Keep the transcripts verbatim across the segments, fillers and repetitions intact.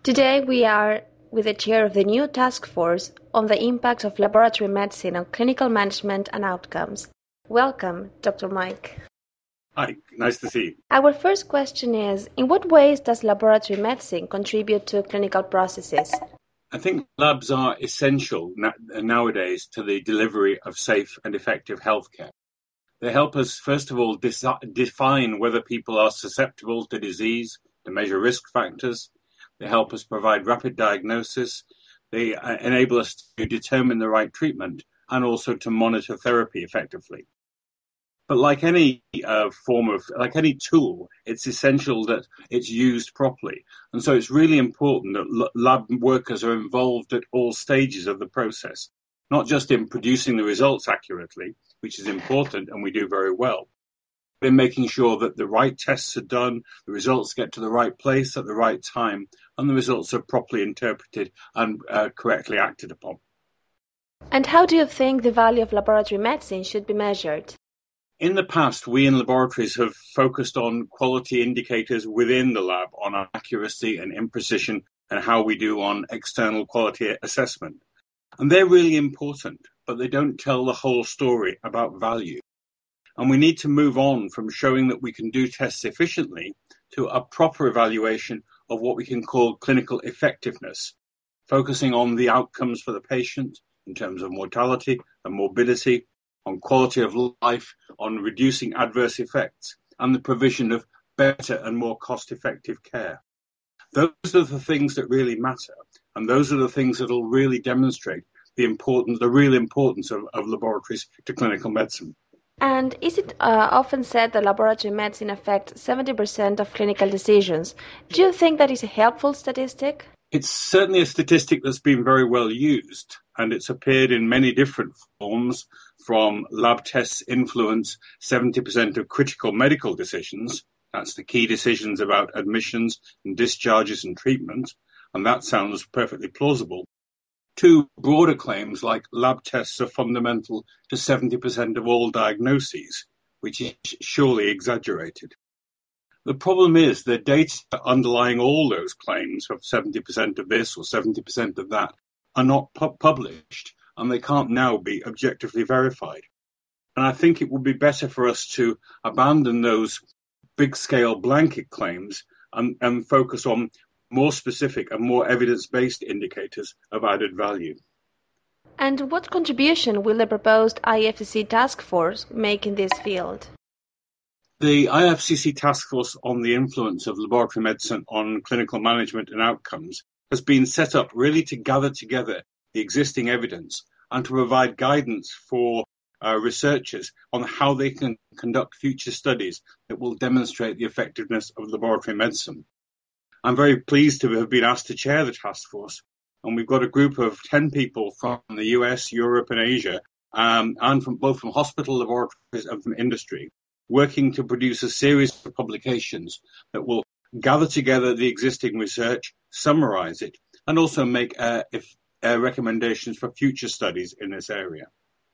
Today we are with the chair of the new task force on the impact of laboratory medicine on clinical management and outcomes. Welcome, Doctor Mike. Hi, nice to see you. Our first question is, in what ways does laboratory medicine contribute to clinical processes? I think labs are essential na- nowadays to the delivery of safe and effective healthcare. They help us, first of all, dis- define whether people are susceptible to disease, to measure risk factors. They help us provide rapid diagnosis. They uh, enable us to determine the right treatment and also to monitor therapy effectively. But like any uh, form of, like any tool, it's essential that it's used properly. And so it's really important that l- lab workers are involved at all stages of the process, not just in producing the results accurately, which is important and we do very well, but in making sure that the right tests are done, the results get to the right place at the right time, and the results are properly interpreted and uh, correctly acted upon. And how do you think the value of laboratory medicine should be measured? In the past, we in laboratories have focused on quality indicators within the lab, on accuracy and imprecision, and how we do on external quality assessment. And they're really important, but they don't tell the whole story about value. And we need to move on from showing that we can do tests efficiently to a proper evaluation of what we can call clinical effectiveness, focusing on the outcomes for the patient in terms of mortality and morbidity, on quality of life, on reducing adverse effects, and the provision of better and more cost-effective care. Those are the things that really matter, and those are the things that will really demonstrate the importance, the real importance of, of laboratories to clinical medicine. And is it uh, often said that laboratory medicine affects seventy percent of clinical decisions? Do you think that is a helpful statistic? It's certainly a statistic that's been very well used, and it's appeared in many different forms, from lab tests influence seventy percent of critical medical decisions. That's the key decisions about admissions and discharges and treatment, and that sounds perfectly plausible. To broader claims like lab tests are fundamental to seventy percent of all diagnoses, which is surely exaggerated. The problem is the data underlying all those claims of seventy percent of this or seventy percent of that are not pu- published, and they can't now be objectively verified. And I think it would be better for us to abandon those big-scale blanket claims and, and focus on more specific and more evidence-based indicators of added value. And what contribution will the proposed I F C C task force make in this field? The I F C C task force on the influence of laboratory medicine on clinical management and outcomes has been set up really to gather together the existing evidence and to provide guidance for uh, researchers on how they can conduct future studies that will demonstrate the effectiveness of laboratory medicine. I'm very pleased to have been asked to chair the task force, and we've got a group of ten people from the U S, Europe and Asia, um, and from both from hospital laboratories and from industry, working to produce a series of publications that will gather together the existing research, summarize it, and also make uh, if, uh, recommendations for future studies in this area.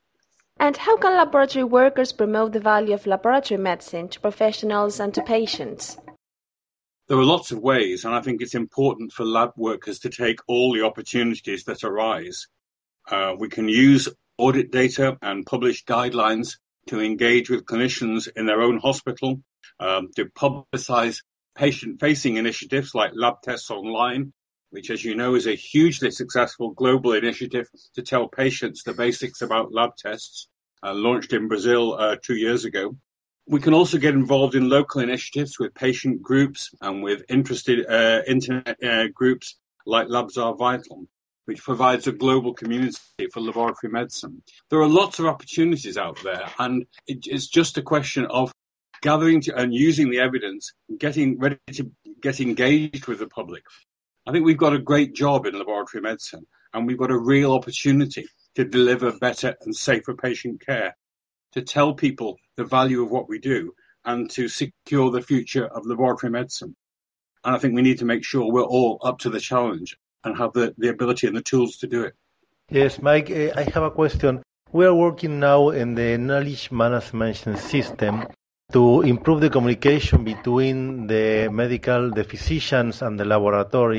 And how can laboratory workers promote the value of laboratory medicine to professionals and to patients? There are lots of ways, and I think it's important for lab workers to take all the opportunities that arise. Uh, we can use audit data and publish guidelines to engage with clinicians in their own hospital, um, to publicize patient-facing initiatives like Lab Tests Online, which, as you know, is a hugely successful global initiative to tell patients the basics about lab tests, uh, launched in Brazil uh, two years ago. We can also get involved in local initiatives with patient groups and with interested uh, internet uh, groups like Labs Are Vital, which provides a global community for laboratory medicine. There are lots of opportunities out there, and it, it's just a question of gathering to, and using the evidence, getting ready to get engaged with the public. I think we've got a great job in laboratory medicine, and we've got a real opportunity to deliver better and safer patient care, to tell people the value of what we do, and to secure the future of laboratory medicine. And I think we need to make sure we're all up to the challenge and have the, the ability and the tools to do it. Yes, Mike, uh, I have a question. We are working now in the knowledge management system to improve the communication between the medical, the physicians and the laboratory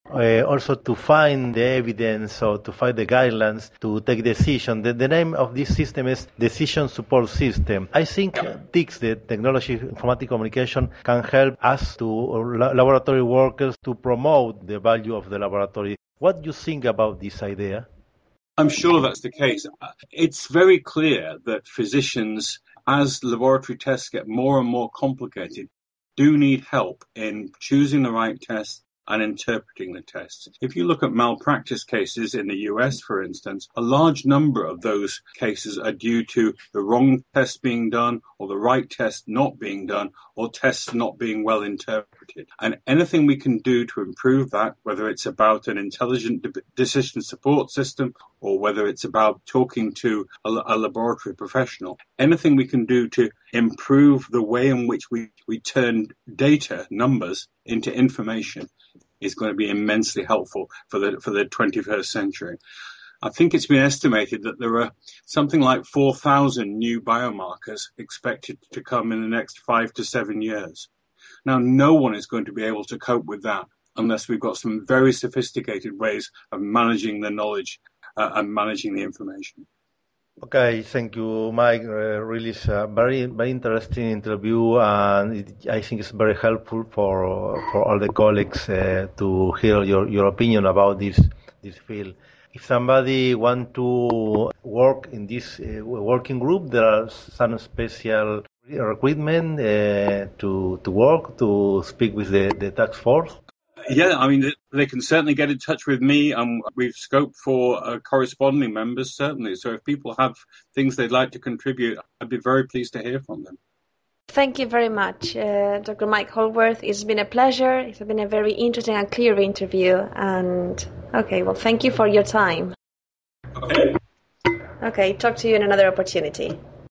uh, also to find the evidence or to find the guidelines to take decision. The, the name of this system is Decision Support System. I think T I C S, the Technology Informatic Communication, can help us to la- laboratory workers to promote the value of the laboratory. What do you think about this idea? I'm sure that's the case. It's very clear that physicians, as laboratory tests get more and more complicated, do need help in choosing the right test and interpreting the tests. If you look at malpractice cases in the U S, for instance, a large number of those cases are due to the wrong test being done or the right test not being done or tests not being well interpreted. And anything we can do to improve that, whether it's about an intelligent de- decision support system or whether it's about talking to a, a laboratory professional, anything we can do to improve the way in which we, we turn data, numbers, into information is going to be immensely helpful for the for the twenty-first century. I think it's been estimated that there are something like four thousand new biomarkers expected to come in the next five to seven years. Now, no one is going to be able to cope with that unless we've got some very sophisticated ways of managing the knowledge uh, and managing the information. Okay, thank you, Mike. Uh, really, is a very, very interesting interview, and it, I think it's very helpful for for all the colleagues uh, to hear your, your opinion about this this field. If somebody want to work in this uh, working group, there are some special recruitment uh, to to work to speak with the, the task force. Yeah, I mean, they can certainly get in touch with me, and we've scoped for uh, corresponding members, certainly. So if people have things they'd like to contribute, I'd be very pleased to hear from them. Thank you very much, uh, Doctor Mike Holworth. It's been a pleasure. It's been a very interesting and clear interview. And okay, well, thank you for your time. Okay. Okay, talk to you in another opportunity.